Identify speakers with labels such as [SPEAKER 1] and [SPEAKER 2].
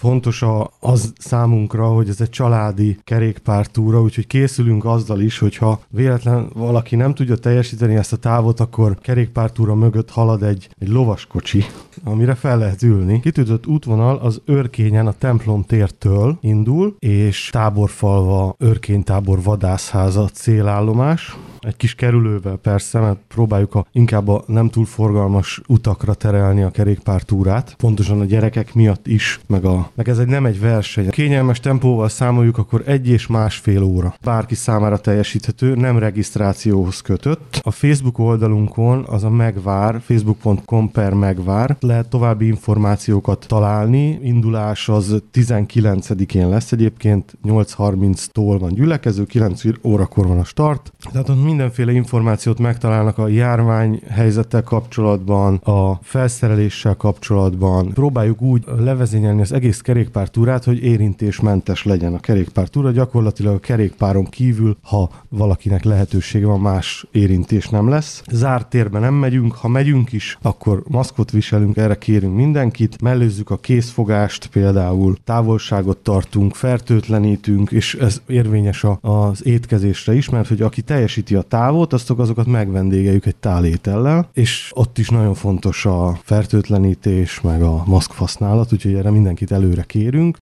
[SPEAKER 1] fontos az számunkra, hogy ez egy családi kerékpártúra, úgyhogy készülünk azzal is, hogyha véletlen valaki nem tudja teljesíteni ezt a távot, akkor kerékpártúra mögött halad egy lovaskocsi, amire fel lehet ülni. Kitűzött útvonal az Örkényen a templom tértől indul, és Táborfalva Örkénytábor vadászháza célállomás. Egy kis kerülővel persze, mert próbáljuk inkább a nem túl forgalmas utakra terelni a kerékpártúrát, pontosan a gyerekek miatt is, meg ez nem egy verseny. Kényelmes tempóval számoljuk, akkor 1 és másfél óra. Bárki számára teljesíthető, nem regisztrációhoz kötött. A Facebook oldalunkon az a Megvár, facebook.com/megvár, lehet további információkat találni. Indulás az 19-én lesz egyébként, 8:30-tól van gyülekező, 9 órakor van a start. Tehát ott mindenféle információt megtalálnak a járványhelyzettel kapcsolatban, a felszereléssel kapcsolatban. Próbáljuk úgy levezényelni az egész kerékpártúrát, hogy érintésmentes legyen a kerékpártúra. Gyakorlatilag a kerékpáron kívül, ha valakinek lehetősége van, más érintés nem lesz. Zárt térben nem megyünk, ha megyünk is, akkor maszkot viselünk, erre kérünk mindenkit, mellőzzük a kézfogást, például távolságot tartunk, fertőtlenítünk, és ez érvényes az étkezésre is, mert hogy aki teljesíti a távot, azokat megvendégeljük egy tálétellel, és ott is nagyon fontos a fertőtlenítés, meg a maszkhasználat, úgyhogy erre mindenkit előre kérünk.